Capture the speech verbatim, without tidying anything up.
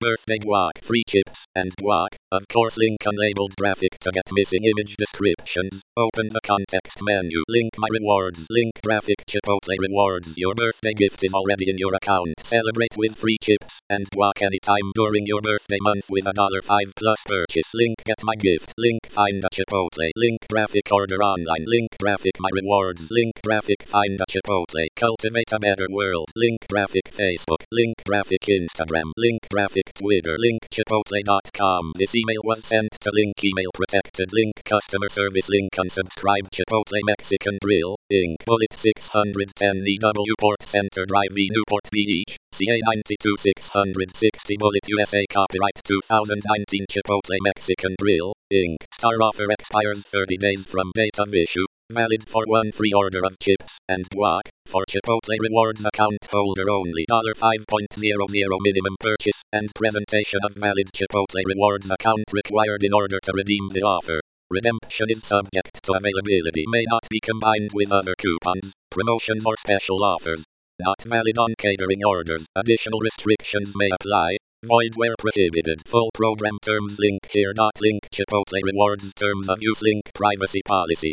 Birthday guac, free chips, and guac. Of course, link unlabeled graphic to get missing image descriptions. Open the context menu. Link my rewards. Link graphic Chipotle rewards. Your birthday gift is already in your account. Celebrate with free chips and guac anytime during your birthday month with a dollar five plus purchase. Link get my gift. Link find a Chipotle. Link graphic order online. Link graphic my rewards. Link graphic find a Chipotle. Cultivate a better world. Link graphic Facebook. Link graphic Instagram. Link graphic Twitter. Link chipotle dot com. This email was sent to link email protected. Link customer service. Link unsubscribe. Chipotle Mexican Grill, Incorporated. Bullet six ten E W Port Center Drive V Newport Beach. C A ninety-two six sixty Bullet U S A. Copyright two thousand nineteen. Chipotle Mexican Grill, Incorporated. Star offer expires thirty days from date of issue. Valid for one free order of chips and guac. For Chipotle rewards account holder only. five hundred minimum purchase and presentation of valid Chipotle rewards account required in order to redeem the offer. Redemption is subject to availability. May not be combined with other coupons, promotions or special offers. Not valid on catering orders. Additional restrictions may apply. Void where prohibited. Full program terms link here. Link Chipotle rewards terms of use. Link privacy policy.